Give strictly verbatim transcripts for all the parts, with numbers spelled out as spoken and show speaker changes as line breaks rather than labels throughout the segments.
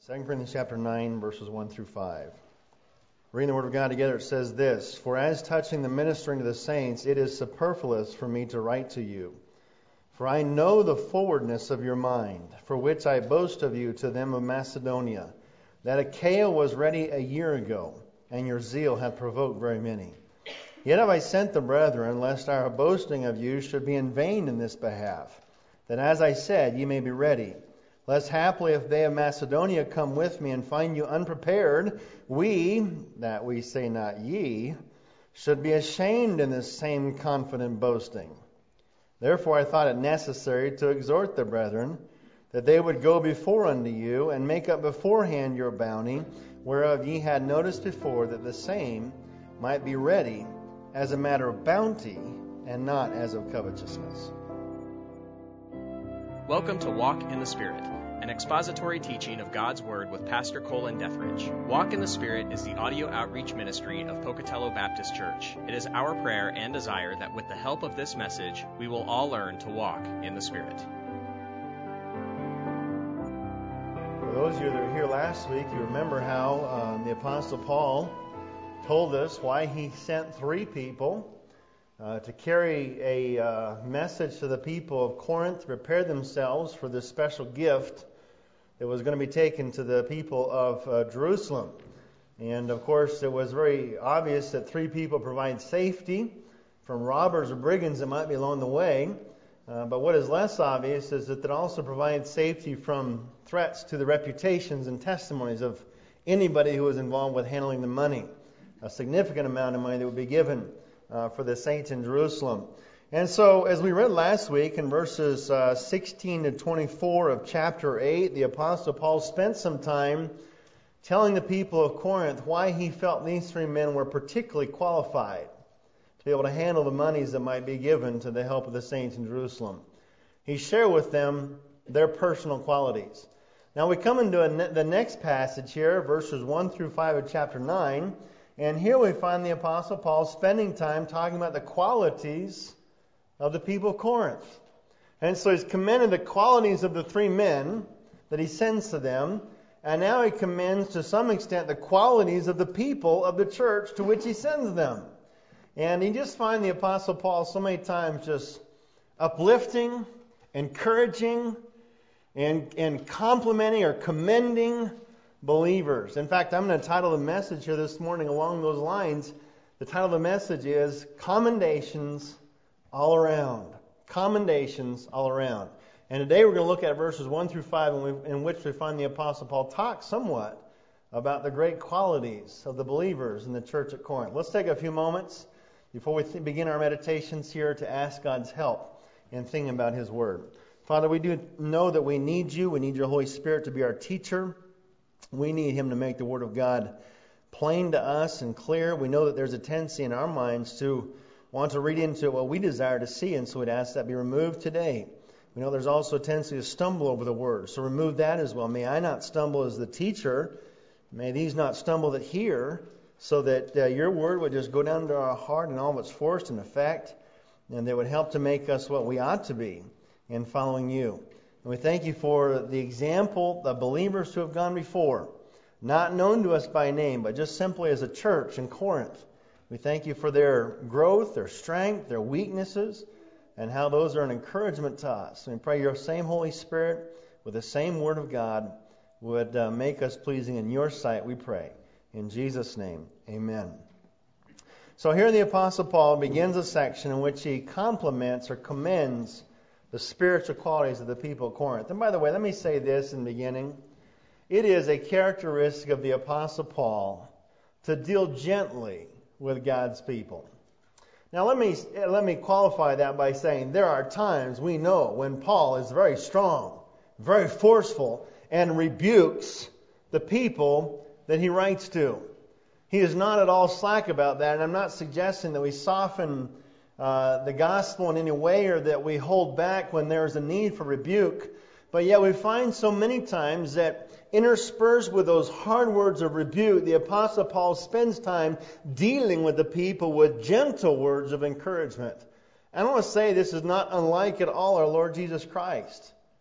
Second Corinthians chapter nine, verses one through five. Reading the Word of God together, it says this, "For as touching the ministering to the saints, it is superfluous for me to write to you. For I know the forwardness of your mind, for which I boast of you to them of Macedonia, that Achaia was ready a year ago, and your zeal hath provoked very many. Yet have I sent the brethren, lest our boasting of you should be in vain in this behalf, that as I said, ye may be ready. Lest haply if they of Macedonia come with me and find you unprepared, we, that we say not ye, should be ashamed in this same confident boasting. Therefore I thought it necessary to exhort the brethren, that they would go before unto you, and make up beforehand your bounty, whereof ye had noticed before, that the same might be ready as a matter of bounty, and not as of covetousness."
Welcome to Walk in the Spirit, an expository teaching of God's Word with Pastor Colin Dethridge. Walk in the Spirit is the audio outreach ministry of Pocatello Baptist Church. It is our prayer and desire that with the help of this message, we will all learn to walk in the Spirit.
For those of you that were here last week, you remember how um, the Apostle Paul told us why he sent three people Uh, to carry a uh, message to the people of Corinth to prepare themselves for this special gift that was going to be taken to the people of uh, Jerusalem. And of course, it was very obvious that three people provide safety from robbers or brigands that might be along the way. Uh, but what is less obvious is that it also provides safety from threats to the reputations and testimonies of anybody who was involved with handling the money. A significant amount of money that would be given Uh, for the saints in Jerusalem. And so, as we read last week in verses uh, sixteen to twenty-four of chapter eight, the Apostle Paul spent some time telling the people of Corinth why he felt these three men were particularly qualified to be able to handle the monies that might be given to the help of the saints in Jerusalem. He shared with them their personal qualities. Now we come into a ne- the next passage here, verses one through five of chapter nine. And here we find the Apostle Paul spending time talking about the qualities of the people of Corinth. And so he's commended the qualities of the three men that he sends to them. And now he commends to some extent the qualities of the people of the church to which he sends them. And you just find the Apostle Paul so many times just uplifting, encouraging, and, and complimenting or commending believers. In fact, I'm going to title the message here this morning along those lines. The title of the message is Commendations All Around. Commendations all around. And today we're going to look at verses one through five in, we, in which we find the Apostle Paul talk somewhat about the great qualities of the believers in the church at Corinth. Let's take a few moments before we th- begin our meditations here to ask God's help in thinking about His Word. Father, we do know that we need You. We need Your Holy Spirit to be our teacher. We need Him to make the Word of God plain to us and clear. We know that there's a tendency in our minds to want to read into what we desire to see, and so we'd ask that be removed today. We know there's also a tendency to stumble over the Word, so remove that as well. May I not stumble as the teacher. May these not stumble that hear, so that uh, Your Word would just go down to our heart in all of its force and effect, and that would help to make us what we ought to be in following You. And we thank You for the example of believers who have gone before, not known to us by name, but just simply as a church in Corinth. We thank You for their growth, their strength, their weaknesses, and how those are an encouragement to us. And we pray Your same Holy Spirit with the same Word of God would uh, make us pleasing in Your sight, we pray. In Jesus' name, amen. So here the Apostle Paul begins a section in which he compliments or commends the spiritual qualities of the people of Corinth. And by the way, let me say this in the beginning. It is a characteristic of the Apostle Paul to deal gently with God's people. Now let me let me qualify that by saying there are times we know when Paul is very strong, very forceful, and rebukes the people that he writes to. He is not at all slack about that, and I'm not suggesting that we soften Uh, the gospel in any way or that we hold back when there is a need for rebuke. But yet we find so many times that interspersed with those hard words of rebuke, the Apostle Paul spends time dealing with the people with gentle words of encouragement. And I want to say this is not unlike at all our Lord Jesus Christ.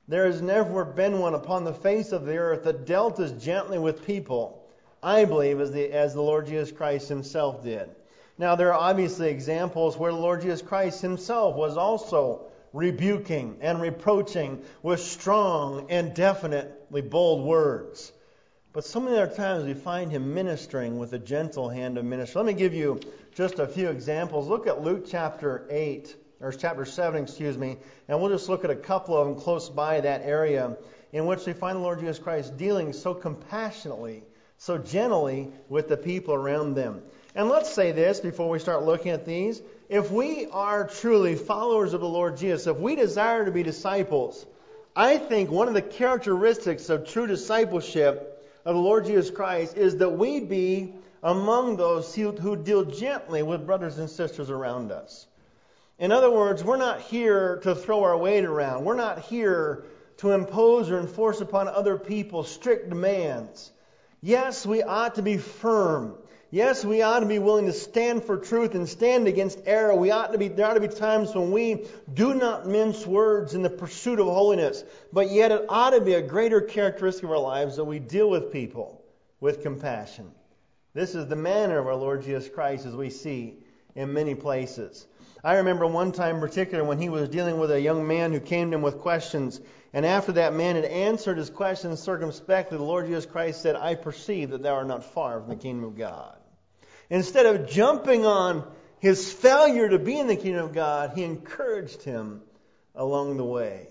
There has never been one upon the face of the earth that dealt as gently with people, I believe, as the, as the Lord Jesus Christ Himself did. Now, there are obviously examples where the Lord Jesus Christ Himself was also rebuking and reproaching with strong and definitely bold words. But so many other times we find Him ministering with a gentle hand of ministry. Let me give you just a few examples. Look at Luke chapter eight, or chapter seven, excuse me, and we'll just look at a couple of them close by that area in which we find the Lord Jesus Christ dealing so compassionately, so gently with the people around them. And let's say this before we start looking at these. If we are truly followers of the Lord Jesus, if we desire to be disciples, I think one of the characteristics of true discipleship of the Lord Jesus Christ is that we be among those who, who deal gently with brothers and sisters around us. In other words, we're not here to throw our weight around. We're not here to impose or enforce upon other people strict demands. Yes, we ought to be firm. Yes, we ought to be willing to stand for truth and stand against error. We ought to be, there ought to be times when we do not mince words in the pursuit of holiness. But yet it ought to be a greater characteristic of our lives that we deal with people with compassion. This is the manner of our Lord Jesus Christ as we see in many places. I remember one time in particular when He was dealing with a young man who came to Him with questions. And after that man had answered his questions circumspectly, the Lord Jesus Christ said, I perceive that thou art not far from the kingdom of God. Instead of jumping on his failure to be in the kingdom of God, He encouraged him along the way.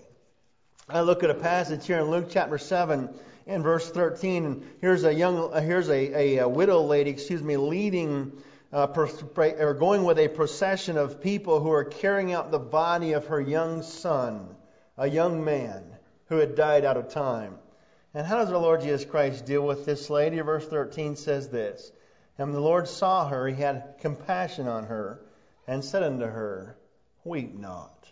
I look at a passage here in Luke chapter seven and verse thirteen, and here's a young, uh, here's a, a, a widow lady, excuse me, leading uh, pros- or going with a procession of people who are carrying out the body of her young son, a young man who had died out of time. And how does our Lord Jesus Christ deal with this lady? Verse thirteen says this. And when the Lord saw her, He had compassion on her, and said unto her, Weep not.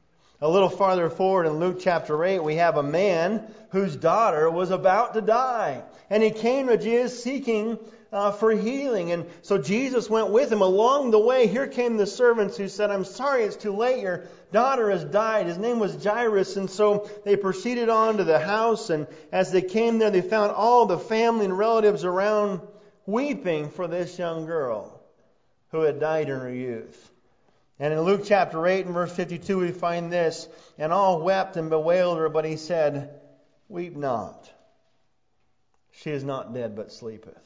A little farther forward in Luke chapter eight, we have a man whose daughter was about to die. And he came to Jesus seeking uh, for healing. And so Jesus went with him. Along the way, here came the servants who said, I'm sorry, it's too late. Your daughter has died. His name was Jairus. And so they proceeded on to the house. And as they came there, they found all the family and relatives around weeping for this young girl who had died in her youth. And in Luke chapter eight and verse fifty-two we find this, and all wept and bewailed her, but He said, Weep not. She is not dead, but sleepeth.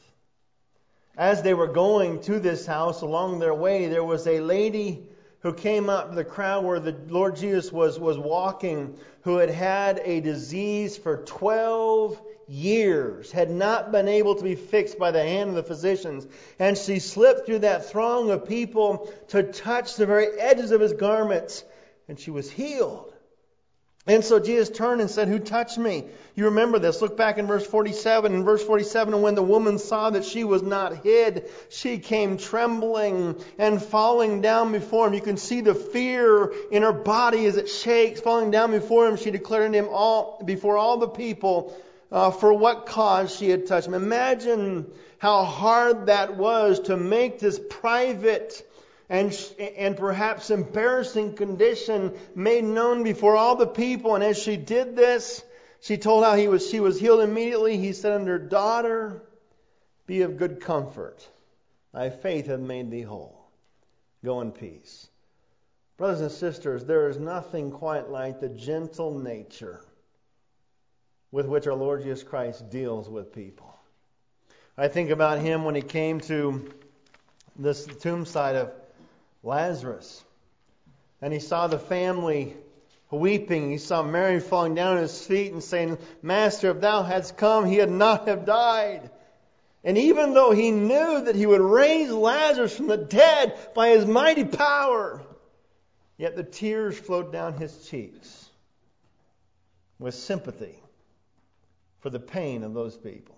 As they were going to this house, along their way, there was a lady who came out to the crowd where the Lord Jesus was, was walking, who had had a disease for twelve years, had not been able to be fixed by the hand of the physicians. And she slipped through that throng of people to touch the very edges of His garments, and she was healed. And so Jesus turned and said, Who touched me? You remember this. Look back in verse forty-seven. In verse forty-seven, and when the woman saw that she was not hid, she came trembling and falling down before Him. You can see the fear in her body as it shakes. Falling down before Him, she declared to Him all before all the people uh, for what cause she had touched Him. Imagine how hard that was to make this private and and perhaps embarrassing condition made known before all the people. And as she did this, she told how he was she was healed immediately. He said unto her, Daughter, be of good comfort. Thy faith hath made thee whole. Go in peace. Brothers and sisters, there is nothing quite like the gentle nature with which our Lord Jesus Christ deals with people. I think about Him when He came to this tomb site of Lazarus, and He saw the family weeping. He saw Mary falling down at His feet and saying, Master, if Thou hadst come, he had not have died. And even though He knew that He would raise Lazarus from the dead by His mighty power, yet the tears flowed down His cheeks with sympathy for the pain of those people.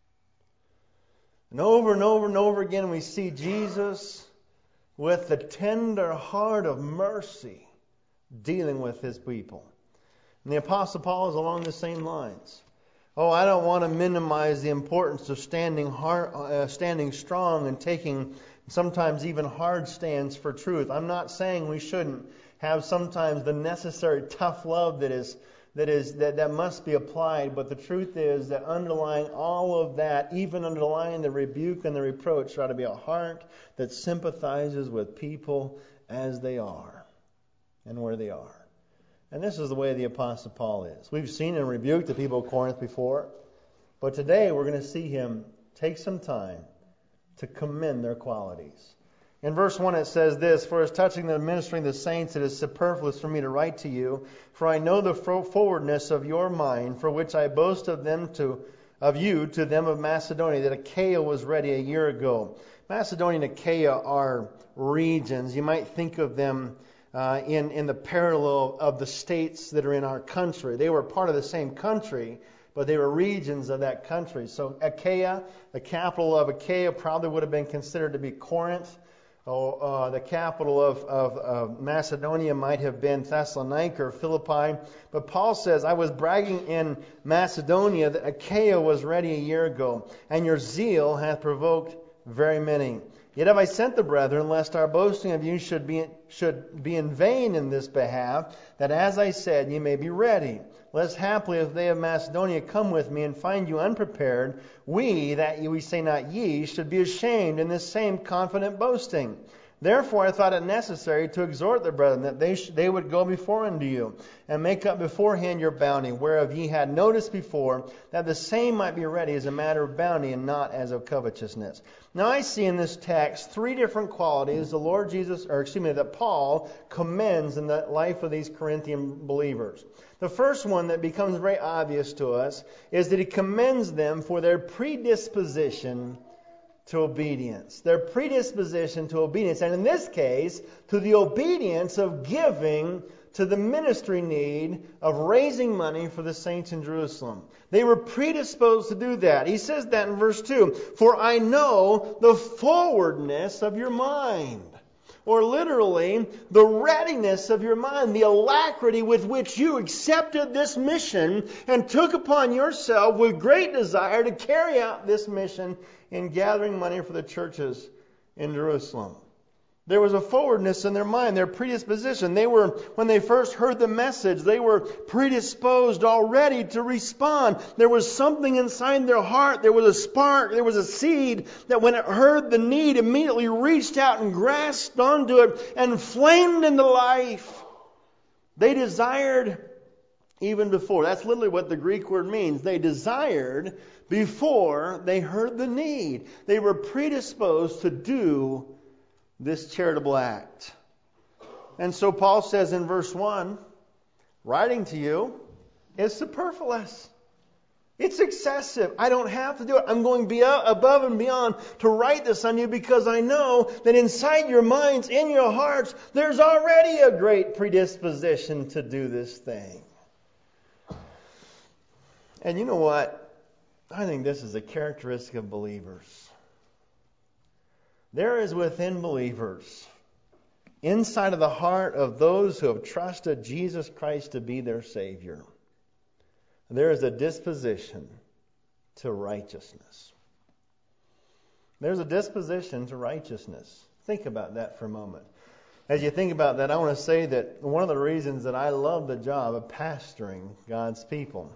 And over and over and over again we see Jesus with the tender heart of mercy dealing with His people. And the Apostle Paul is along the same lines. Oh, I don't want to minimize the importance of standing hard, uh, standing strong and taking sometimes even hard stands for truth. I'm not saying we shouldn't have sometimes the necessary tough love that is that is that, that must be applied. But the truth is that underlying all of that, even underlying the rebuke and the reproach, ought to be a heart that sympathizes with people as they are and where they are. And this is the way the Apostle Paul is. We've seen him rebuke the people of Corinth before, but today we're going to see him take some time to commend their qualities. In verse one it says this, "For as touching the ministering of the saints, it is superfluous for me to write to you, for I know the forwardness of your mind, for which I boast of them to of you to them of Macedonia, that Achaia was ready a year ago." Macedonia and Achaia are regions. You might think of them uh, in, in the parallel of the states that are in our country. They were part of the same country, but they were regions of that country. So Achaia, the capital of Achaia, probably would have been considered to be Corinth. Oh, uh, the capital of, of, of Macedonia might have been Thessalonica or Philippi. But Paul says, "I was bragging in Macedonia that Achaia was ready a year ago, and your zeal hath provoked very many. Yet have I sent the brethren, lest our boasting of you should be, should be in vain in this behalf, that as I said, ye may be ready. Lest haply if they of Macedonia come with me and find you unprepared, we, that we say not ye, should be ashamed in this same confident boasting. Therefore I thought it necessary to exhort the brethren, that they sh- they would go before unto you, and make up beforehand your bounty, whereof ye had noticed before, that the same might be ready as a matter of bounty, and not as of covetousness." Now I see in this text three different qualities the Lord Jesus, or excuse me, that Paul commends in the life of these Corinthian believers. The first one that becomes very obvious to us is that he commends them for their predisposition to obedience. Their predisposition to obedience. And in this case, to the obedience of giving to the ministry need of raising money for the saints in Jerusalem. They were predisposed to do that. He says that in verse two. "For I know the forwardness of your mind." Or literally, the readiness of your mind, the alacrity with which you accepted this mission and took upon yourself with great desire to carry out this mission in gathering money for the churches in Jerusalem. There was a forwardness in their mind, their predisposition. They were, when they first heard the message, they were predisposed already to respond. There was something inside their heart. There was a spark. There was a seed that when it heard the need, immediately reached out and grasped onto it and flamed into life. They desired even before. That's literally what the Greek word means. They desired before they heard the need. They were predisposed to do this charitable act. And so Paul says in verse one, writing to you is superfluous. It's excessive. I don't have to do it. I'm going be above and beyond to write this on you because I know that inside your minds, in your hearts, there's already a great predisposition to do this thing. And you know what? I think this is a characteristic of believers. There is within believers, inside of the heart of those who have trusted Jesus Christ to be their Savior, there is a disposition to righteousness. There's a disposition to righteousness. Think about that for a moment. As you think about that, I want to say that one of the reasons that I love the job of pastoring God's people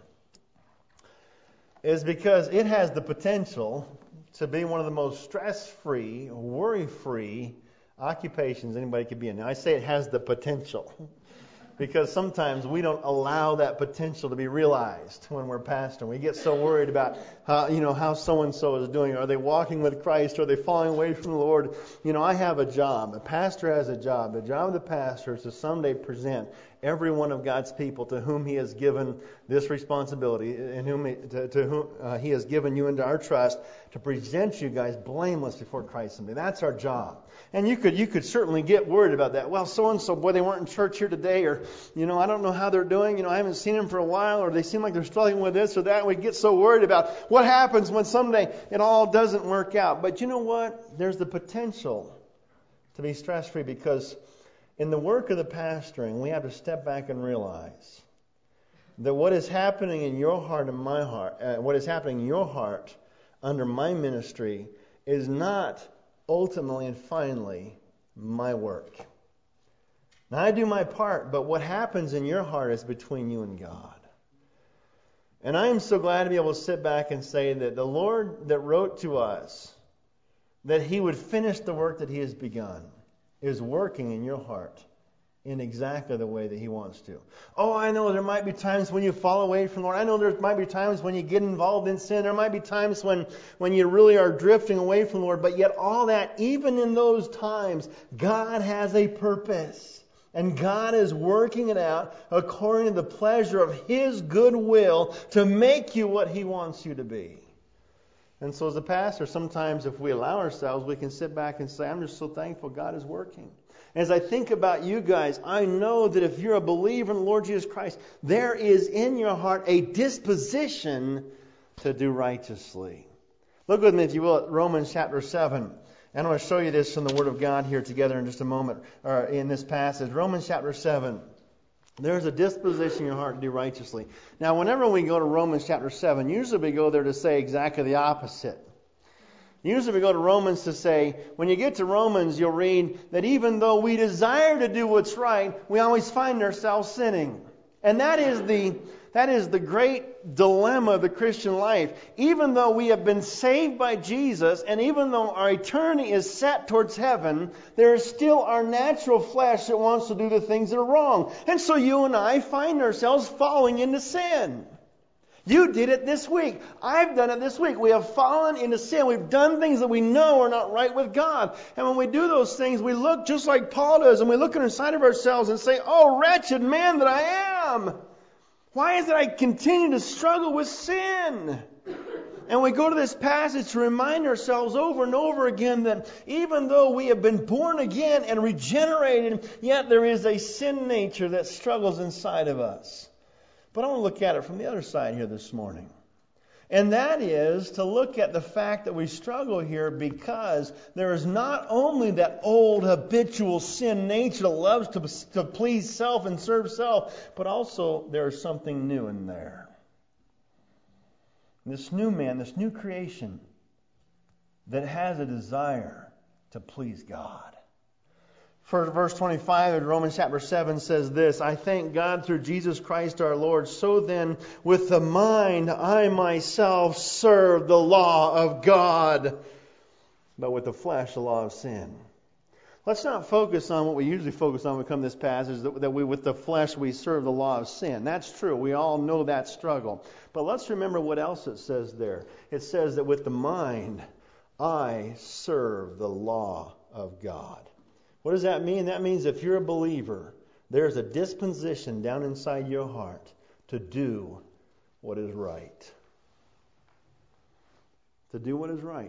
is because it has the potential to be one of the most stress-free, worry-free occupations anybody could be in. Now, I say it has the potential because sometimes we don't allow that potential to be realized when we're pastoring. We get so worried about how, you know, how so-and-so is doing. Are they walking with Christ? Are they falling away from the Lord? You know, I have a job. A pastor has a job. The job of the pastor is to someday present every one of God's people to whom He has given this responsibility, and whom he, to, to whom uh, He has given you into our trust, to present you guys blameless before Christ someday. That's our job. And you could you could certainly get worried about that. Well, so and so, boy, they weren't in church here today, or you know, I don't know how they're doing. You know, I haven't seen them for a while, or they seem like they're struggling with this or that. And we get so worried about what happens when someday it all doesn't work out. But you know what? There's the potential to be stress-free because in the work of the pastoring, we have to step back and realize that what is happening in your heart and my heart, uh, what is happening in your heart under my ministry is not ultimately and finally my work. Now, I do my part, but what happens in your heart is between you and God. And I am so glad to be able to sit back and say that the Lord that wrote to us that He would finish the work that He has begun is working in your heart in exactly the way that He wants to. Oh, I know there might be times when you fall away from the Lord. I know there might be times when you get involved in sin. There might be times when, when you really are drifting away from the Lord. But yet all that, even in those times, God has a purpose. And God is working it out according to the pleasure of His good will to make you what He wants you to be. And so as a pastor, sometimes if we allow ourselves, we can sit back and say, I'm just so thankful God is working. As I think about you guys, I know that if you're a believer in the Lord Jesus Christ, there is in your heart a disposition to do righteously. Look with me, if you will, at Romans chapter seven. And I want to show you this from the Word of God here together in just a moment, or in this passage. Romans chapter seven. There's a disposition in your heart to do righteously. Now, whenever we go to Romans chapter seven, usually we go there to say exactly the opposite. Usually we go to Romans to say, when you get to Romans, you'll read that even though we desire to do what's right, we always find ourselves sinning. And that is the that is the great dilemma of the Christian life. Even though we have been saved by Jesus, and even though our eternity is set towards heaven, there is still our natural flesh that wants to do the things that are wrong. And so you and I find ourselves falling into sin. You did it this week. I've done it this week. We have fallen into sin. We've done things that we know are not right with God. And when we do those things, we look just like Paul does, and we look inside of ourselves and say, oh, wretched man that I am. Why is it I continue to struggle with sin? And we go to this passage to remind ourselves over and over again that even though we have been born again and regenerated, yet there is a sin nature that struggles inside of us. But I want to look at it from the other side here this morning. And that is to look at the fact that we struggle here because there is not only that old habitual sin nature that loves to, to please self and serve self, but also there is something new in there. This new man, this new creation that has a desire to please God. For verse twenty-five of Romans chapter seven says this, I thank God through Jesus Christ our Lord. So then, with the mind, I myself serve the law of God, but with the flesh, the law of sin. Let's not focus on what we usually focus on when we come to this passage, that, that we, with the flesh, we serve the law of sin. That's true. We all know that struggle. But let's remember what else it says there. It says that with the mind, I serve the law of God. What does that mean? That means if you're a believer, there's a disposition down inside your heart to do what is right. To do what is right.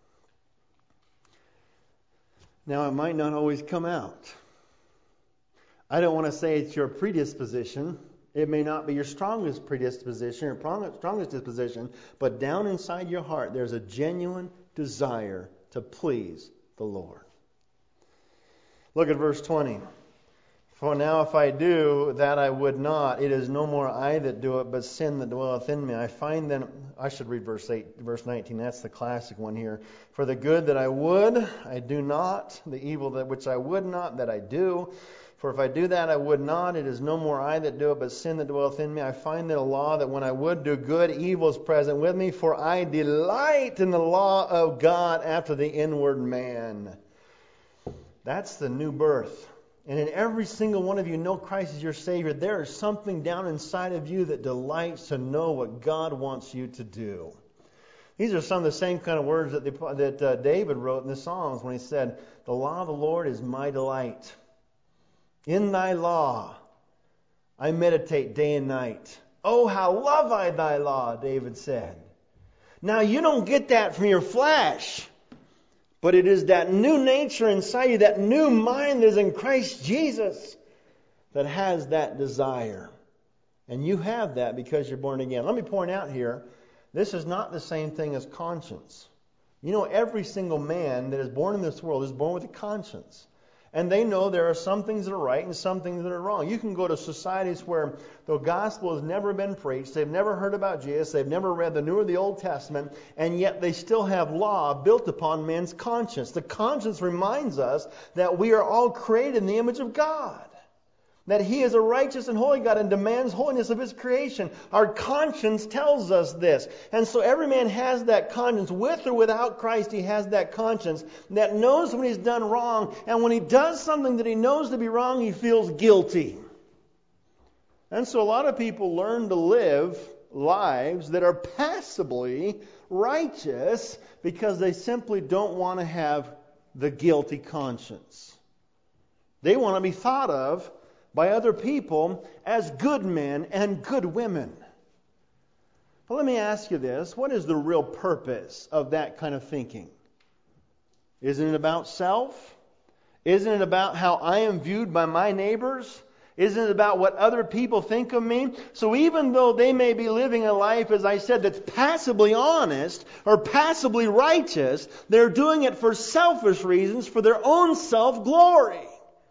Now, it might not always come out. I don't want to say it's your predisposition. It may not be your strongest predisposition or strongest disposition, but down inside your heart, there's a genuine desire to please the Lord. Look at verse twenty. For now if I do that I would not, it is no more I that do it, but sin that dwelleth in me. I find then, I should read verse eight, verse nineteen, that's the classic one here. For the good that I would, I do not, the evil that which I would not, that I do. For if I do that I would not, it is no more I that do it, but sin that dwelleth in me. I find that a law that when I would do good, evil is present with me, for I delight in the law of God after the inward man. That's the new birth. And in every single one of you know Christ is your Savior. There is something down inside of you that delights to know what God wants you to do. These are some of the same kind of words that, they, that uh, David wrote in the Psalms when he said, the law of the Lord is my delight. In thy law I meditate day and night. Oh, how love I thy law, David said. Now you don't get that from your flesh. But it is that new nature inside you, that new mind that is in Christ Jesus, that has that desire. And you have that because you're born again. Let me point out here, this is not the same thing as conscience. You know, every single man that is born in this world is born with a conscience. And they know there are some things that are right and some things that are wrong. You can go to societies where the gospel has never been preached, they've never heard about Jesus, they've never read the New or the Old Testament, and yet they still have law built upon man's conscience. The conscience reminds us that we are all created in the image of God. That He is a righteous and holy God and demands holiness of His creation. Our conscience tells us this. And so every man has that conscience. With or without Christ, he has that conscience that knows when he's done wrong. And when he does something that he knows to be wrong, he feels guilty. And so a lot of people learn to live lives that are passably righteous because they simply don't want to have the guilty conscience. They want to be thought of by other people as good men and good women. But let me ask you this. What is the real purpose of that kind of thinking? Isn't it about self? Isn't it about how I am viewed by my neighbors? Isn't it about what other people think of me? So even though they may be living a life, as I said, that's passably honest or passably righteous, they're doing it for selfish reasons, for their own self-glory.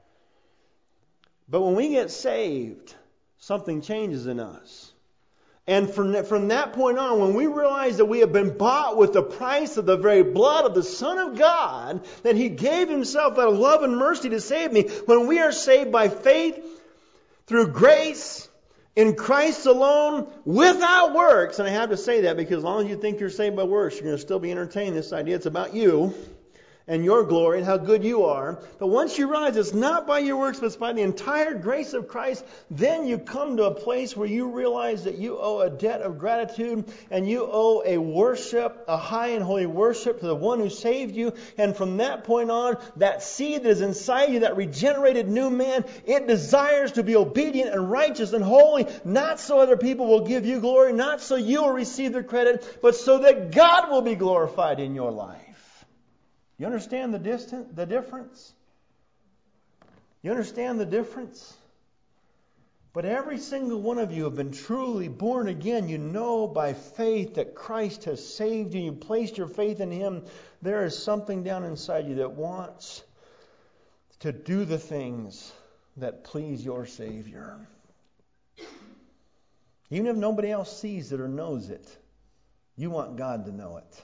But when we get saved, something changes in us. And from, from that point on, when we realize that we have been bought with the price of the very blood of the Son of God, that He gave Himself out of love and mercy to save me, when we are saved by faith, through grace, in Christ alone, without works, and I have to say that because as long as you think you're saved by works, you're going to still be entertaining this idea. It's about you and your glory and how good you are. But once you realize it's not by your works, but it's by the entire grace of Christ, then you come to a place where you realize that you owe a debt of gratitude and you owe a worship, a high and holy worship to the one who saved you. And from that point on, that seed that is inside you, that regenerated new man, it desires to be obedient and righteous and holy, not so other people will give you glory, not so you will receive the credit, but so that God will be glorified in your life. You understand the distance, the difference? You understand the difference? But every single one of you have been truly born again. You know by faith that Christ has saved you. You placed your faith in Him. There is something down inside you that wants to do the things that please your Savior. Even if nobody else sees it or knows it, you want God to know it.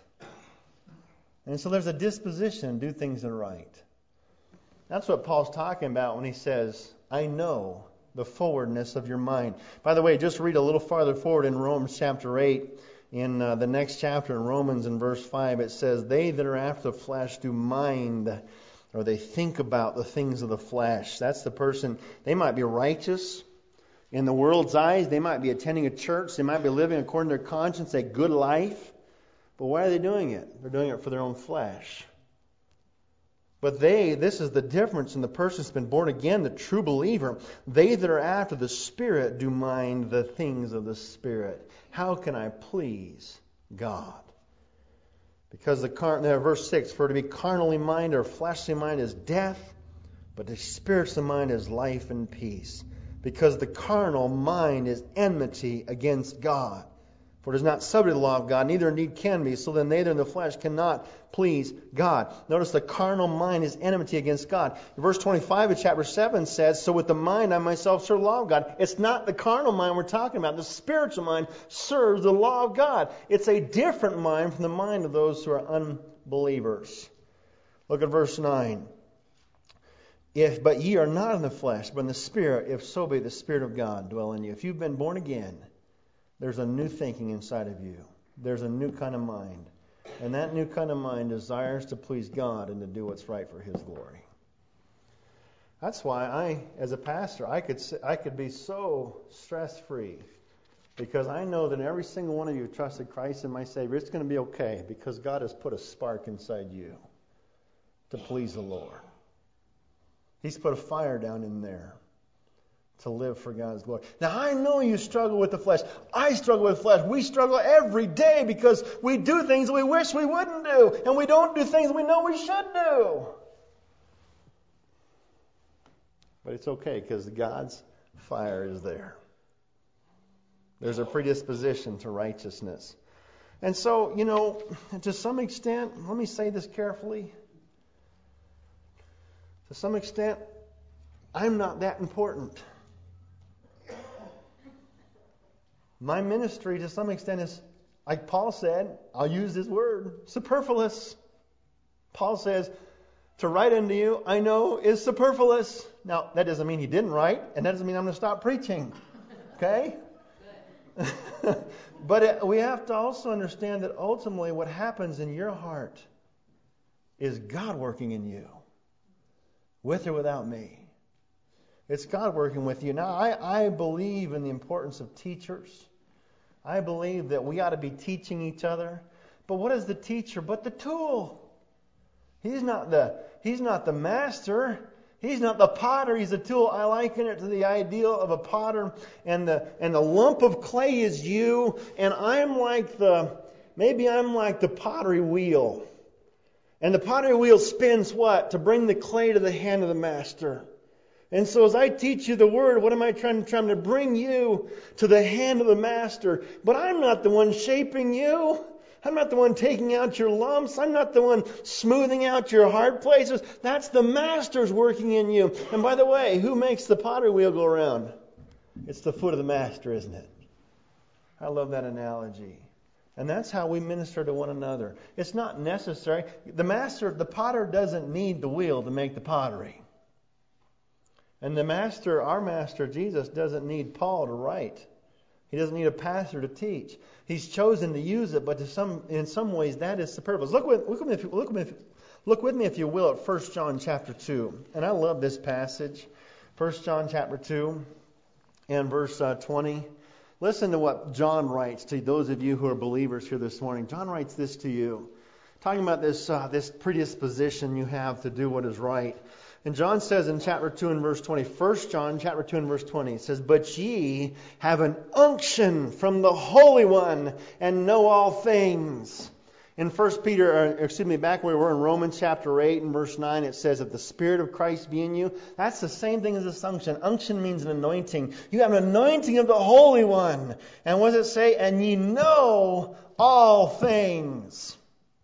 And so there's a disposition to do things that are right. That's what Paul's talking about when he says, I know the forwardness of your mind. By the way, just read a little farther forward in Romans chapter eight. In uh, the next chapter in Romans in verse five, it says, they that are after the flesh do mind, or they think about the things of the flesh. That's the person, they might be righteous in the world's eyes. They might be attending a church. They might be living according to their conscience a good life. But why are they doing it? They're doing it for their own flesh. But they, this is the difference in the person who's been born again, the true believer. They that are after the Spirit do mind the things of the Spirit. How can I please God? Because the car, verse six, for to be carnally minded or fleshly minded is death, but the spiritual mind is life and peace. Because the carnal mind is enmity against God. For it is not subject to the law of God, neither indeed can be. So then they that are in the flesh cannot please God. Notice the carnal mind is enmity against God. Verse twenty-five of chapter seven says, so with the mind I myself serve the law of God. It's not the carnal mind we're talking about. The spiritual mind serves the law of God. It's a different mind from the mind of those who are unbelievers. Look at verse nine. If but ye are not in the flesh, but in the Spirit, if so be the Spirit of God dwell in you. If you've been born again, there's a new thinking inside of you. There's a new kind of mind. And that new kind of mind desires to please God and to do what's right for His glory. That's why I, as a pastor, I could I could be so stress-free. Because I know that every single one of you who trusted Christ and my Savior, it's going to be okay. Because God has put a spark inside you to please the Lord. He's put a fire down in there to live for God's glory. Now, I know you struggle with the flesh. I struggle with the flesh. We struggle every day because we do things we wish we wouldn't do. And we don't do things we know we should do. But it's okay because God's fire is there. There's a predisposition to righteousness. And so, you know, to some extent, let me say this carefully. To some extent, I'm not that important. My ministry, to some extent, is, like Paul said, I'll use this word, superfluous. Paul says, to write unto you, I know is superfluous. Now, that doesn't mean he didn't write, and that doesn't mean I'm going to stop preaching. Okay? But it, we have to also understand that ultimately what happens in your heart is God working in you, with or without me. It's God working with you. Now, I, I believe in the importance of teachers. I believe that we ought to be teaching each other. But what is the teacher but the tool? He's not the, he's not the master. He's not the potter. He's a tool. I liken it to the ideal of a potter. And the, and the lump of clay is you. And I'm like the, maybe I'm like the pottery wheel. And the pottery wheel spins what? To bring the clay to the hand of the master. And so as I teach you the Word, what am I trying, trying to bring you to the hand of the master? But I'm not the one shaping you. I'm not the one taking out your lumps. I'm not the one smoothing out your hard places. That's the master's working in you. And by the way, who makes the pottery wheel go around? It's the foot of the master, isn't it? I love that analogy. And that's how we minister to one another. It's not necessary. The master, the potter doesn't need the wheel to make the pottery. And the master, our master, Jesus, doesn't need Paul to write. He doesn't need a pastor to teach. He's chosen to use it, but to some, in some ways that is the purpose. Look with, look with me, if you, look with me, look with me, if you will, at First John chapter two. And I love this passage. First John chapter two and verse uh, twenty. Listen to what John writes to those of you who are believers here this morning. John writes this to you, talking about this uh, this predisposition you have to do what is right. And John says in chapter two and verse twenty, First John chapter two and verse twenty, it says, But ye have an unction from the Holy One, and know all things. In First Peter, or excuse me, back where we were in Romans chapter eight and verse nine, it says, If the Spirit of Christ be in you, that's the same thing as this unction. Unction means an anointing. You have an anointing of the Holy One. And what does it say? And ye know all things.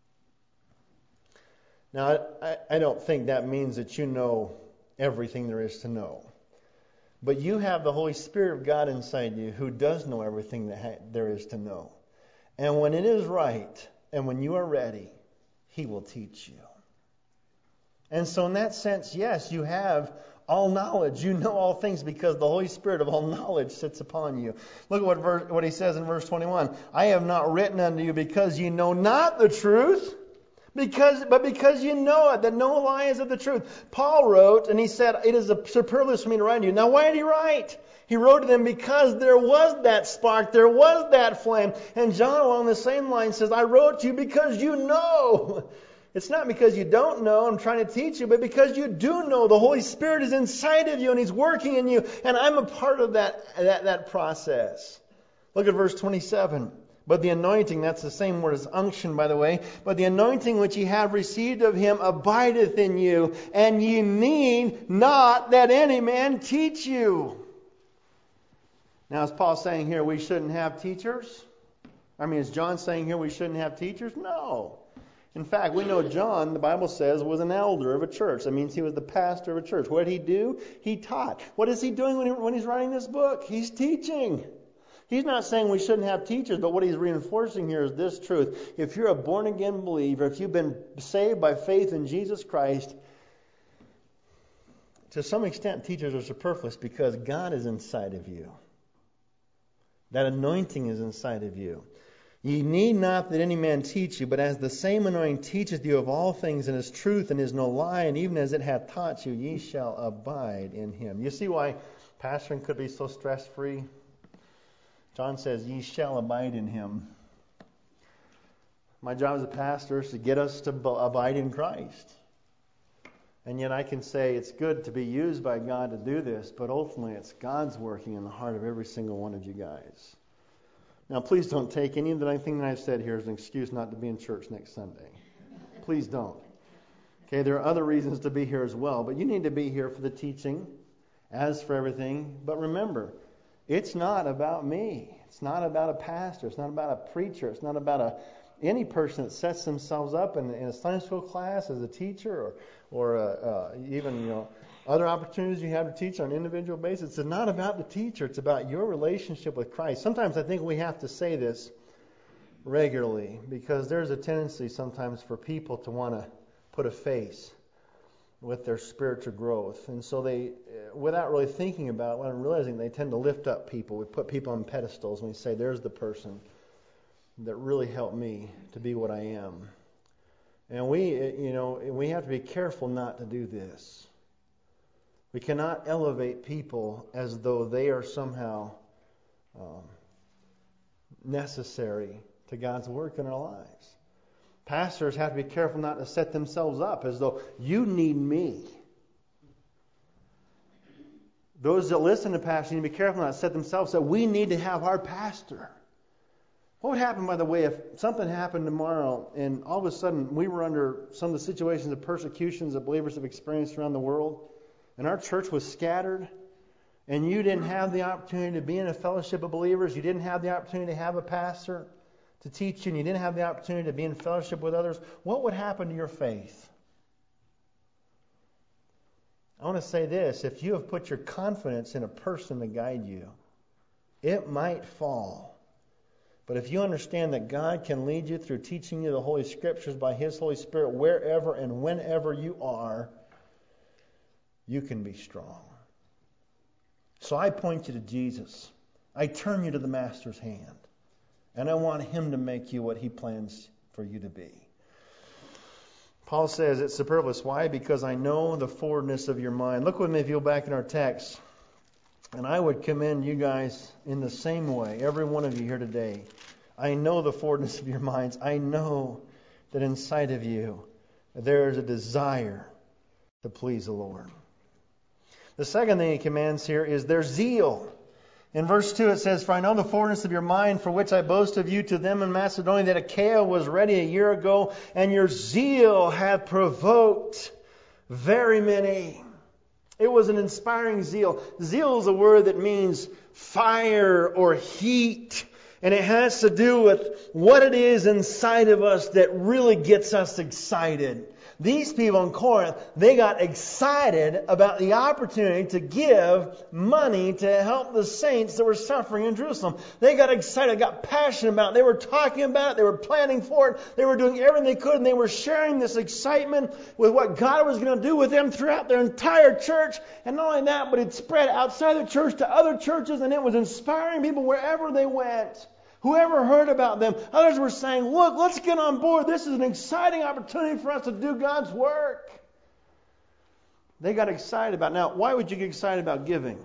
Now, I, I don't think that means that you know everything there is to know. But you have the Holy Spirit of God inside you who does know everything that ha- there is to know. And when it is right, and when you are ready, He will teach you. And so in that sense, yes, you have all knowledge. You know all things because the Holy Spirit of all knowledge sits upon you. Look at what, verse, what He says in verse twenty-one. I have not written unto you because you know not the truth, Because, but because you know it, that no lie is of the truth. Paul wrote, and he said, it is a superfluous for me to write to you. Now, why did he write? He wrote to them because there was that spark, there was that flame. And John, along the same line, says, I wrote to you because you know. It's not because you don't know, I'm trying to teach you, but because you do know. The Holy Spirit is inside of you, and He's working in you. And I'm a part of that, that, that process. Look at verse twenty-seven. But the anointing, that's the same word as unction, by the way. But the anointing which ye have received of Him abideth in you, and ye need not that any man teach you. Now, is Paul saying here we shouldn't have teachers? I mean, is John saying here we shouldn't have teachers? No. In fact, we know John, the Bible says, was an elder of a church. That means he was the pastor of a church. What did he do? He taught. What is he doing when, he, when he's writing this book? He's teaching. He's not saying we shouldn't have teachers, but what he's reinforcing here is this truth. If you're a born-again believer, if you've been saved by faith in Jesus Christ, to some extent teachers are superfluous because God is inside of you. That anointing is inside of you. Ye need not that any man teach you, but as the same anointing teacheth you of all things, and is truth, and is no lie, and even as it hath taught you, ye shall abide in Him. You see why pastoring could be so stress-free? John says, ye shall abide in Him. My job as a pastor is to get us to abide in Christ. And yet I can say it's good to be used by God to do this, but ultimately it's God's working in the heart of every single one of you guys. Now please don't take any of the thing that I've said here as an excuse not to be in church next Sunday. Please don't. Okay, there are other reasons to be here as well, but you need to be here for the teaching, as for everything. But remember, it's not about me. It's not about a pastor. It's not about a preacher. It's not about a any person that sets themselves up in, in a Sunday school class as a teacher, or or uh, uh, even you know other opportunities you have to teach on an individual basis. It's not about the teacher. It's about your relationship with Christ. Sometimes I think we have to say this regularly because there's a tendency sometimes for people to want to put a face with their spiritual growth. And so they, without really thinking about it, without realizing, they tend to lift up people. We put people on pedestals and we say, there's the person that really helped me to be what I am. And we, you know, we have to be careful not to do this. We cannot elevate people as though they are somehow um, necessary to God's work in our lives. Pastors have to be careful not to set themselves up as though you need me. Those that listen to pastors need to be careful not to set themselves up. We need to have our pastor. What would happen, by the way, if something happened tomorrow and all of a sudden we were under some of the situations of persecutions that believers have experienced around the world, and our church was scattered, and you didn't have the opportunity to be in a fellowship of believers, you didn't have the opportunity to have a pastor to teach you, and you didn't have the opportunity to be in fellowship with others, what would happen to your faith? I want to say this. If you have put your confidence in a person to guide you, it might fall. But if you understand that God can lead you through teaching you the Holy Scriptures by His Holy Spirit wherever and whenever you are, you can be strong. So I point you to Jesus. I turn you to the Master's hand. And I want Him to make you what He plans for you to be. Paul says it's superfluous. Why? Because I know the forwardness of your mind. Look with me if you go back in our text. And I would commend you guys in the same way, every one of you here today. I know the forwardness of your minds. I know that inside of you there is a desire to please the Lord. The second thing He commands here is their zeal. In verse two it says, For I know the forwardness of your mind, for which I boast of you to them in Macedonia, that Achaia was ready a year ago, and your zeal hath provoked very many. It was an inspiring zeal. Zeal is a word that means fire or heat. And it has to do with what it is inside of us that really gets us excited. These people in Corinth, they got excited about the opportunity to give money to help the saints that were suffering in Jerusalem. They got excited, got passionate about it. They were talking about it. They were planning for it. They were doing everything they could, and they were sharing this excitement with what God was going to do with them throughout their entire church. And not only that, but it spread outside the church to other churches, and it was inspiring people wherever they went. Whoever heard about them, others were saying, look, let's get on board. This is an exciting opportunity for us to do God's work. They got excited about it. Now, why would you get excited about giving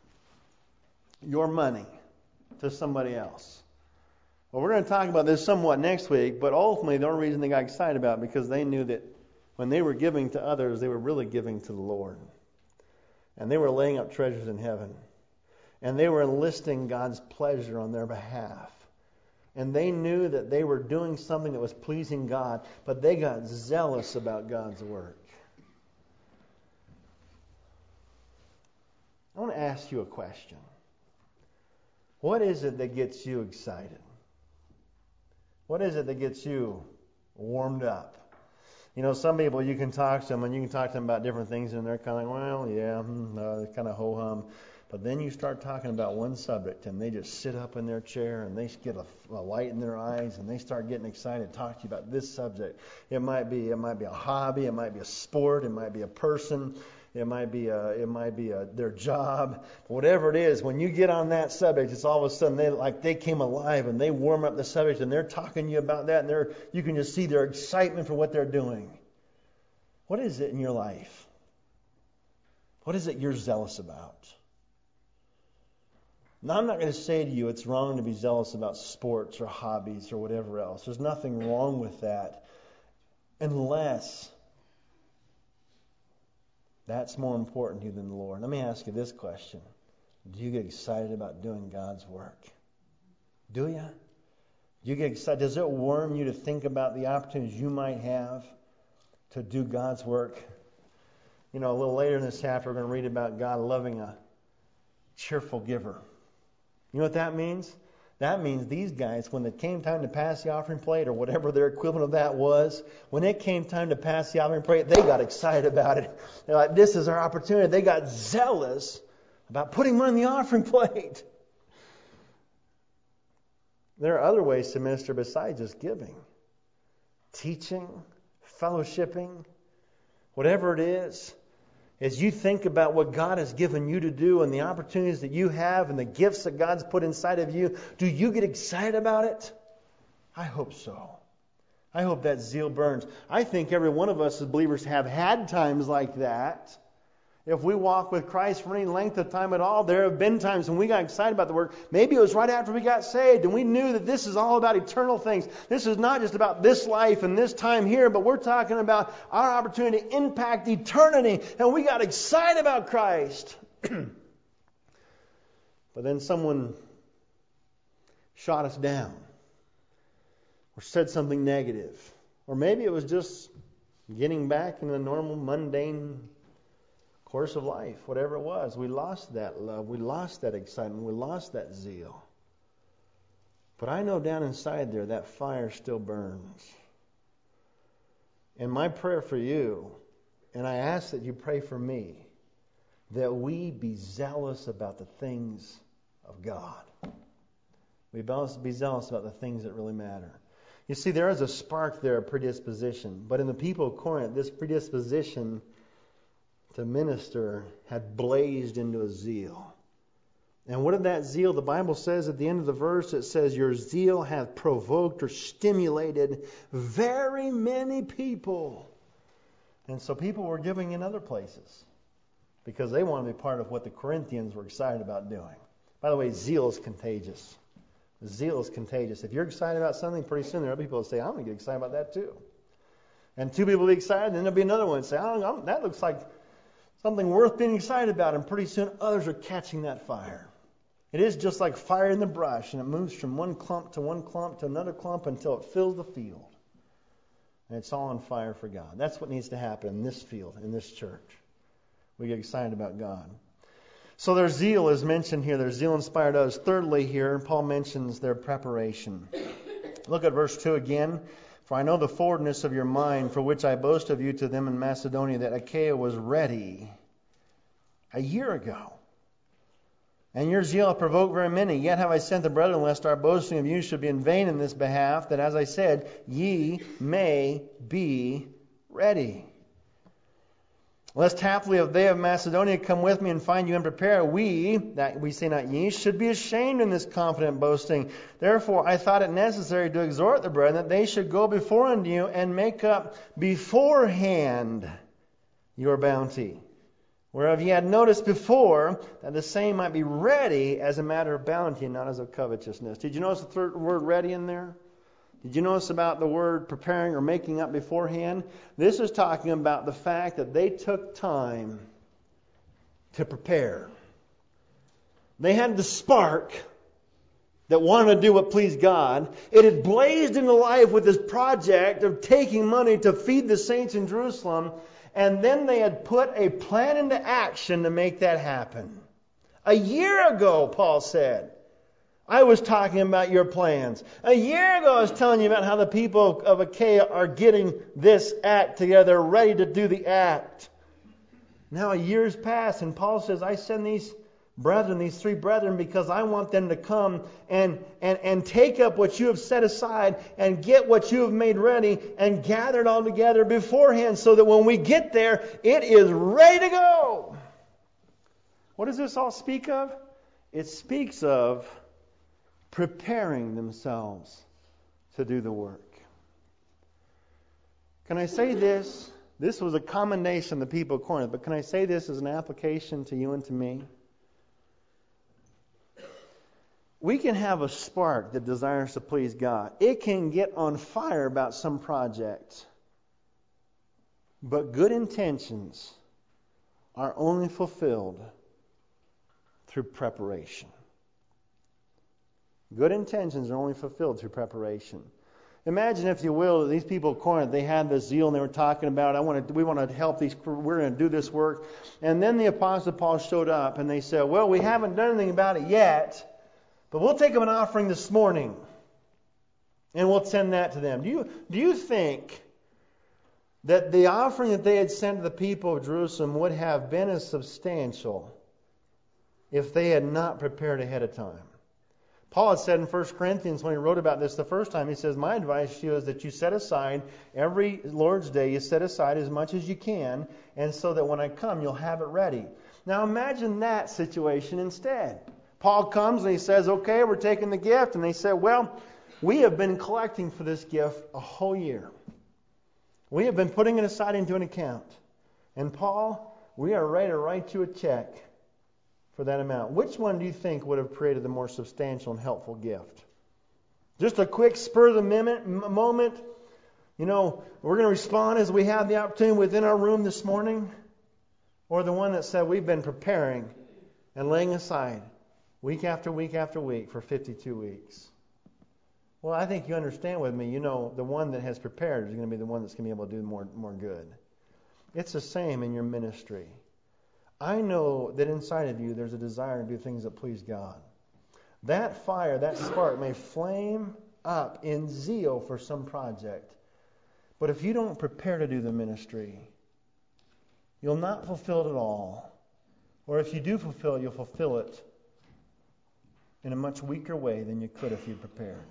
your money to somebody else? Well, we're going to talk about this somewhat next week, but ultimately the only reason they got excited about it because they knew that when they were giving to others, they were really giving to the Lord. And they were laying up treasures in heaven. And they were enlisting God's pleasure on their behalf. And they knew that they were doing something that was pleasing God, but they got zealous about God's work. I want to ask you a question. What is it that gets you excited? What is it that gets you warmed up? You know, some people, you can talk to them, and you can talk to them about different things, and they're kind of like, well, yeah, hmm, uh, they're kind of ho-hum. But then you start talking about one subject, and they just sit up in their chair, and they get a, a light in their eyes, and they start getting excited to talk to you about this subject. It might be, it might be a hobby, it might be a sport, it might be a person, it might be, a, it might be a, their job, whatever it is. When you get on that subject, it's all of a sudden they like they came alive, and they warm up the subject, and they're talking to you about that, and they're you can just see their excitement for what they're doing. What is it in your life? What is it you're zealous about? Now, I'm not going to say to you it's wrong to be zealous about sports or hobbies or whatever else. There's nothing wrong with that unless that's more important to you than the Lord. Let me ask you this question. Do you get excited about doing God's work? Do you? Do you get excited? Does it warm you to think about the opportunities you might have to do God's work? You know, a little later in this chapter, we're going to read about God loving a cheerful giver. You know what that means? That means these guys, when it came time to pass the offering plate or whatever their equivalent of that was, when it came time to pass the offering plate, they got excited about it. They're like, this is our opportunity. They got zealous about putting money in the offering plate. There are other ways to minister besides just giving. Teaching, fellowshipping, whatever it is, as you think about what God has given you to do and the opportunities that you have and the gifts that God's put inside of you, do you get excited about it? I hope so. I hope that zeal burns. I think every one of us as believers have had times like that. If we walk with Christ for any length of time at all, there have been times when we got excited about the Word. Maybe it was right after we got saved and we knew that this is all about eternal things. This is not just about this life and this time here, but we're talking about our opportunity to impact eternity. And we got excited about Christ. But then someone shot us down or said something negative. Or maybe it was just getting back in the normal, mundane course of life, whatever it was. We lost that love. We lost that excitement. We lost that zeal. But I know down inside there that fire still burns. And my prayer for you, and I ask that you pray for me, that we be zealous about the things of God. We be zealous about the things that really matter. You see, there is a spark there, a predisposition. But in the people of Corinth, this predisposition to minister had blazed into a zeal. And what did that zeal? The Bible says at the end of the verse, it says, your zeal hath provoked or stimulated very many people. And so people were giving in other places because they wanted to be part of what the Corinthians were excited about doing. By the way, zeal is contagious. Zeal is contagious. If you're excited about something, pretty soon there are people that say, I'm going to get excited about that too. And two people will be excited, and then there'll be another one that say, oh, I'm, that looks like something worth being excited about. And pretty soon others are catching that fire. It is just like fire in the brush, and it moves from one clump to one clump to another clump until it fills the field. And it's all on fire for God. That's what needs to happen in this field, in this church. We get excited about God. So their zeal is mentioned here. Their zeal inspired others. Thirdly here, Paul mentions their preparation. Look at verse two again. For I know the forwardness of your mind, for which I boast of you to them in Macedonia, that Achaia was ready a year ago. And your zeal hath provoked very many. Yet have I sent the brethren, lest our boasting of you should be in vain in this behalf, that, as I said, ye may be ready. Lest haply if they of Macedonia come with me and find you unprepared, we, that we say not ye, should be ashamed in this confident boasting. Therefore I thought it necessary to exhort the brethren that they should go before unto you and make up beforehand your bounty, whereof ye had noticed before, that the same might be ready as a matter of bounty and not as of covetousness. Did you notice the third word ready in there? Did you notice about the word preparing or making up beforehand? This is talking about the fact that they took time to prepare. They had the spark that wanted to do what pleased God. It had blazed into life with this project of taking money to feed the saints in Jerusalem. And then they had put a plan into action to make that happen. A year ago, Paul said, I was talking about your plans. A year ago, I was telling you about how the people of Achaia are getting this act together, ready to do the act. Now a year's passed, and Paul says, I send these brethren, these three brethren, because I want them to come and, and, and take up what you have set aside and get what you have made ready and gather it all together beforehand so that when we get there, it is ready to go. What does this all speak of? It speaks of preparing themselves to do the work. Can I say this? This was a commendation of the people of Corinth, but can I say this as an application to you and to me? We can have a spark that desires to please God. It can get on fire about some project. But good intentions are only fulfilled through preparation. Good intentions are only fulfilled through preparation. Imagine, if you will, that these people of Corinth, they had this zeal and they were talking about, I want to, we want to help these, we're going to do this work. And then the Apostle Paul showed up and they said, well, we haven't done anything about it yet, but we'll take them an offering this morning and we'll send that to them. Do you, do you think that the offering that they had sent to the people of Jerusalem would have been as substantial if they had not prepared ahead of time? Paul had said in First Corinthians when he wrote about this the first time, he says, my advice to you is that you set aside every Lord's Day, you set aside as much as you can, and so that when I come, you'll have it ready. Now imagine that situation instead. Paul comes and he says, okay, we're taking the gift. And they say, well, we have been collecting for this gift a whole year. We have been putting it aside into an account. And Paul, we are ready to write you a check for that amount. Which one do you think would have created the more substantial and helpful gift? Just a quick spur of the moment, moment. You know, we're going to respond as we have the opportunity within our room this morning. Or the one that said we've been preparing and laying aside week after week after week for fifty-two weeks. Well, I think you understand with me, you know, the one that has prepared is going to be the one that's going to be able to do more, more good. It's the same in your ministry. I know that inside of you there's a desire to do things that please God. That fire, that spark may flame up in zeal for some project. But if you don't prepare to do the ministry, you'll not fulfill it at all. Or if you do fulfill it, you'll fulfill it in a much weaker way than you could if you prepared.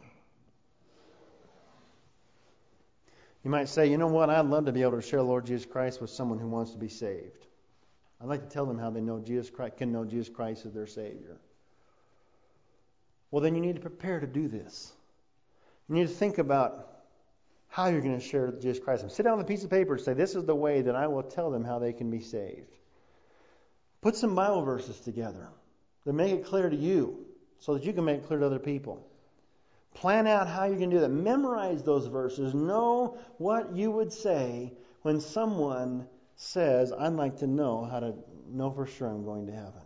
You might say, you know what, I'd love to be able to share Lord Jesus Christ with someone who wants to be saved. I'd like to tell them how they know Jesus Christ, can know Jesus Christ as their Savior. Well, then you need to prepare to do this. You need to think about how you're going to share Jesus Christ. And sit down on a piece of paper and say, this is the way that I will tell them how they can be saved. Put some Bible verses together that make it clear to you so that you can make it clear to other people. Plan out how you can do that. Memorize those verses. Know what you would say when someone says, I'd like to know how to know for sure I'm going to heaven.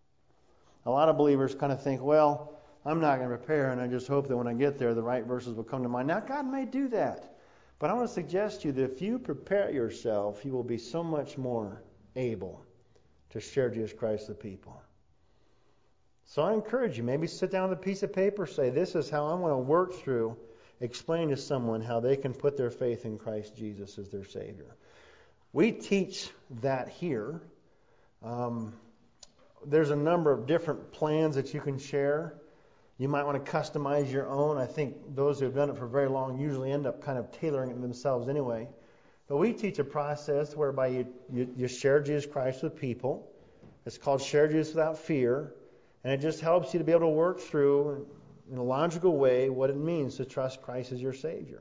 A lot of believers kind of think, well, I'm not going to prepare, and I just hope that when I get there, the right verses will come to mind. Now, God may do that. But I want to suggest to you that if you prepare yourself, you will be so much more able to share Jesus Christ with people. So I encourage you, maybe sit down with a piece of paper, say, this is how I'm going to work through explaining to someone how they can put their faith in Christ Jesus as their Savior. We teach that here. Um, there's a number of different plans that you can share. You might want to customize your own. I think those who have done it for very long usually end up kind of tailoring it themselves anyway. But we teach a process whereby you, you, you share Jesus Christ with people. It's called Share Jesus Without Fear. And it just helps you to be able to work through, in a logical way, what it means to trust Christ as your Savior.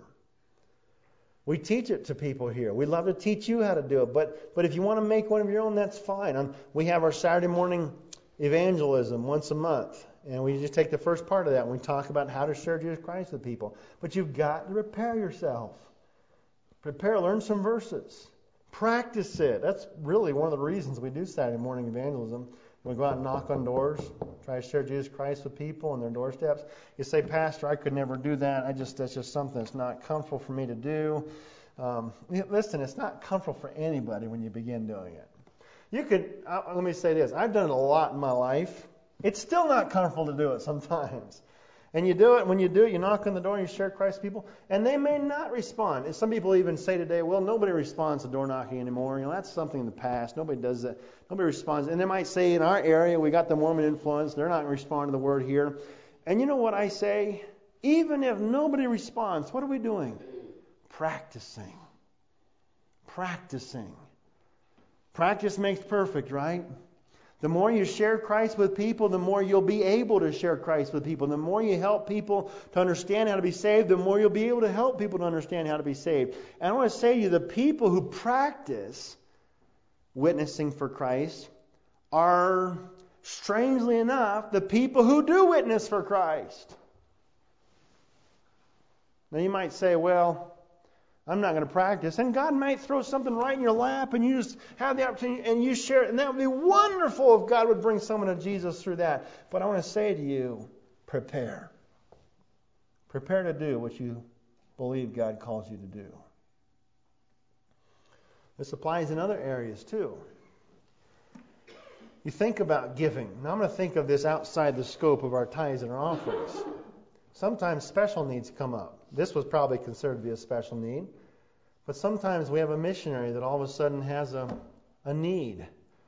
We teach it to people here. We'd love to teach you how to do it. But but if you want to make one of your own, that's fine. Um, we have our Saturday morning evangelism once a month. And we just take the first part of that and we talk about how to share Jesus Christ with people. But you've got to prepare yourself. Prepare, learn some verses. Practice it. That's really one of the reasons we do Saturday morning evangelism. We go out and knock on doors, try to share Jesus Christ with people on their doorsteps. You say, Pastor, I could never do that. I just that's just something that's not comfortable for me to do. Um, listen, it's not comfortable for anybody when you begin doing it. You could, uh, let me say this. I've done it a lot in my life. It's still not comfortable to do it sometimes. And you do it, when you do it, you knock on the door and you share Christ with people, and they may not respond. And some people even say today, well, nobody responds to door knocking anymore. You know, that's something in the past. Nobody does that. Nobody responds. And they might say, in our area, we got the Mormon influence. They're not going to respond to the word here. And you know what I say? Even if nobody responds, what are we doing? Practicing. Practicing. Practice makes perfect, right? The more you share Christ with people, the more you'll be able to share Christ with people. The more you help people to understand how to be saved, the more you'll be able to help people to understand how to be saved. And I want to say to you, the people who practice witnessing for Christ are, strangely enough, the people who do witness for Christ. Now you might say, well, I'm not going to practice. And God might throw something right in your lap and you just have the opportunity and you share it. And that would be wonderful if God would bring someone to Jesus through that. But I want to say to you, prepare. Prepare to do what you believe God calls you to do. This applies in other areas too. You think about giving. Now I'm going to think of this outside the scope of our tithes and our offerings. Sometimes special needs come up. This was probably considered to be a special need. But sometimes we have a missionary that all of a sudden has a, a need.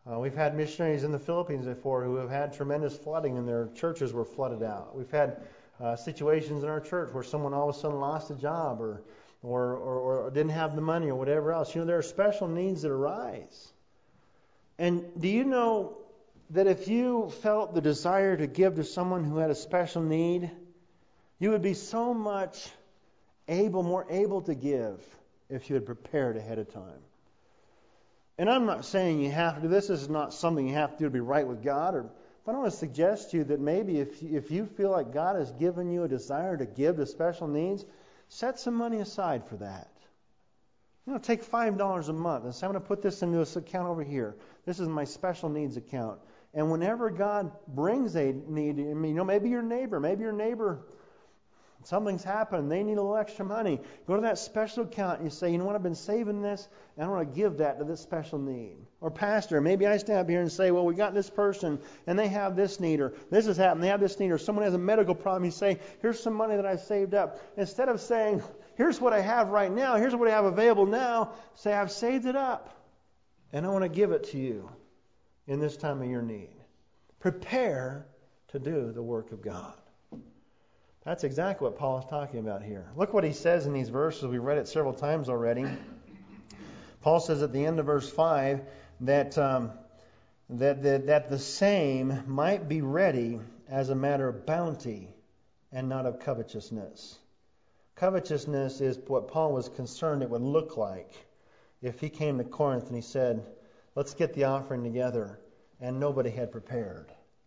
Uh, we've had missionaries in the Philippines before who have had tremendous flooding and their churches were flooded out. We've had uh, situations in our church where someone all of a sudden lost a job or, or, or, or didn't have the money or whatever else. You know, there are special needs that arise. And do you know that if you felt the desire to give to someone who had a special need, you would be so much able, more able to give if you had prepared ahead of time. And I'm not saying you have to do this. This is not something you have to do to be right with God. Or, but I want to suggest to you that maybe if if you feel like God has given you a desire to give to special needs, set some money aside for that. You know, take five dollars a month and say, I'm going to put this into this account over here. This is my special needs account. And whenever God brings a need, I mean, you know, maybe your neighbor, maybe your neighbor, something's happened, they need a little extra money. Go to that special account and you say, you know what, I've been saving this, and I want to give that to this special need. Or pastor, maybe I stand up here and say, well, we got this person, and they have this need, or this has happened, they have this need, or someone has a medical problem. You say, here's some money that I saved up. Instead of saying, here's what I have right now, here's what I have available now, say, I've saved it up, and I want to give it to you in this time of your need. Prepare to do the work of God. That's exactly what Paul is talking about here. Look what he says in these verses. We read it several times already. Paul says at the end of verse five that, um, that, that, that the same might be ready as a matter of bounty and not of covetousness. Covetousness is what Paul was concerned it would look like if he came to Corinth and he said, let's get the offering together, and nobody had prepared.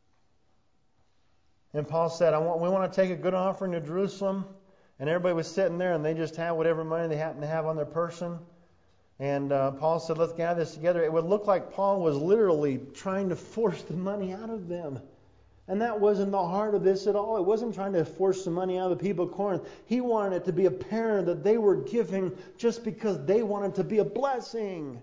And Paul said, I want, we want to take a good offering to Jerusalem. And everybody was sitting there and they just had whatever money they happened to have on their person. And uh, Paul said, let's gather this together. It would look like Paul was literally trying to force the money out of them. And that wasn't the heart of this at all. It wasn't trying to force the money out of the people of Corinth. He wanted it to be apparent that they were giving just because they wanted to be a blessing.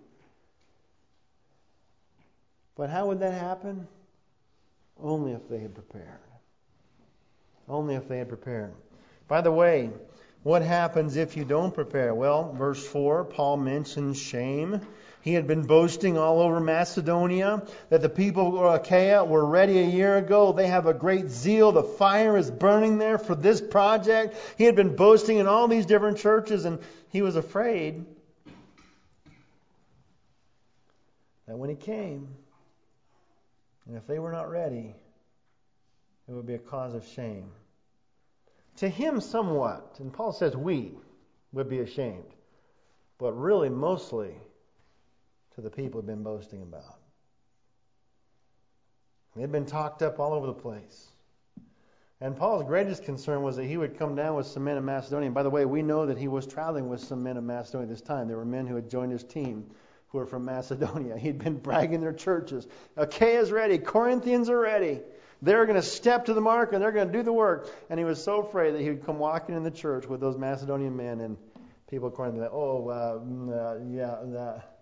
But how would that happen? Only if they had prepared. Only if they had prepared. By the way, what happens if you don't prepare? Well, verse four, Paul mentions shame. He had been boasting all over Macedonia that the people of Achaia were ready a year ago. They have a great zeal. The fire is burning there for this project. He had been boasting in all these different churches, and he was afraid that when he came, and if they were not ready, it would be a cause of shame. To him somewhat, and Paul says we would be ashamed, but really mostly to the people who've been boasting about. They'd been talked up all over the place. And Paul's greatest concern was that he would come down with some men in Macedonia. And by the way, we know that he was traveling with some men in Macedonia at this time. There were men who had joined his team who were from Macedonia. He'd been bragging their churches. Achaia is ready. Corinthians are ready. They're going to step to the mark and they're going to do the work. And he was so afraid that he would come walking in the church with those Macedonian men and people according to that, oh, uh, uh, yeah, that.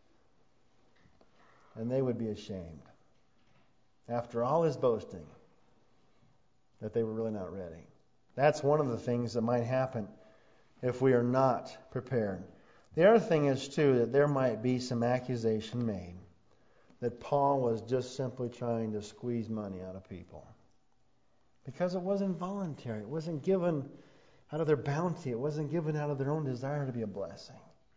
And they would be ashamed, after all his boasting, that they were really not ready. That's one of the things that might happen if we are not prepared. The other thing is, too, that there might be some accusation made that Paul was just simply trying to squeeze money out of people. Because it wasn't voluntary. It wasn't given out of their bounty. It wasn't given out of their own desire to be a blessing.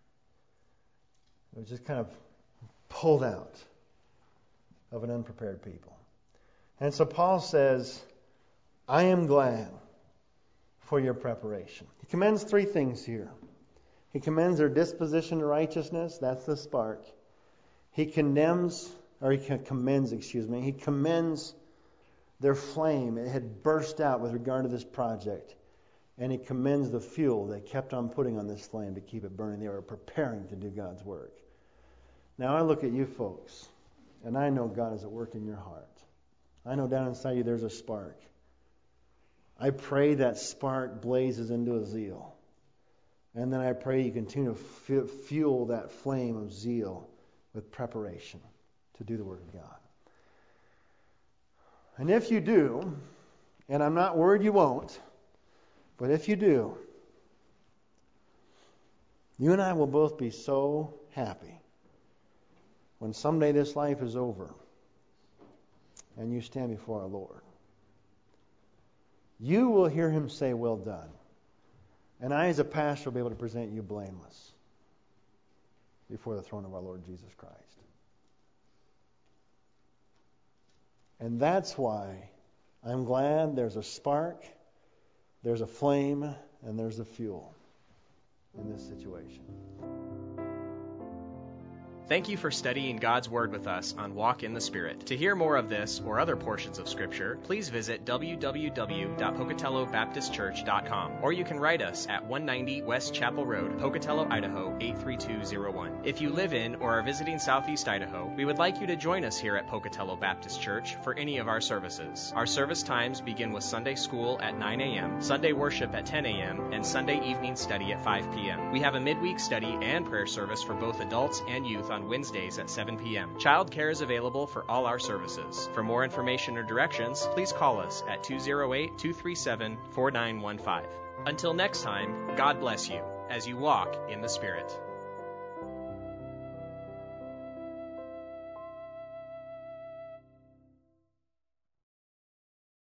It was just kind of pulled out of an unprepared people. And so Paul says, I am glad for your preparation. He commends three things here. He commends their disposition to righteousness. That's the spark. He condemns, or he commends, excuse me, he commends their flame. It had burst out with regard to this project. And he commends the fuel they kept on putting on this flame to keep it burning. They were preparing to do God's work. Now I look at you folks, and I know God is at work in your heart. I know down inside you there's a spark. I pray that spark blazes into a zeal. And then I pray you continue to fuel that flame of zeal with preparation to do the work of God. And if you do, and I'm not worried you won't, but if you do, you and I will both be so happy when someday this life is over and you stand before our Lord, you will hear him say, well done. And I, as a pastor, will be able to present you blameless before the throne of our Lord Jesus Christ. And that's why I'm glad there's a spark, there's a flame, and there's a fuel in this situation.
Thank you for studying God's Word with us on Walk in the Spirit. To hear more of this or other portions of Scripture, please visit w w w dot pocatello baptist church dot com, or you can write us at one ninety West Chapel Road, Pocatello, Idaho eight three two zero one. If you live in or are visiting Southeast Idaho, we would like you to join us here at Pocatello Baptist Church for any of our services. Our service times begin with Sunday school at nine a.m., Sunday worship at ten a.m., and Sunday evening study at five p.m. We have a midweek study and prayer service for both adults and youth on Wednesdays at seven p.m. Child care is available for all our services. For more information or directions, please call us at two oh eight, two three seven, four nine one five. Until next time, God bless you as you walk in the Spirit.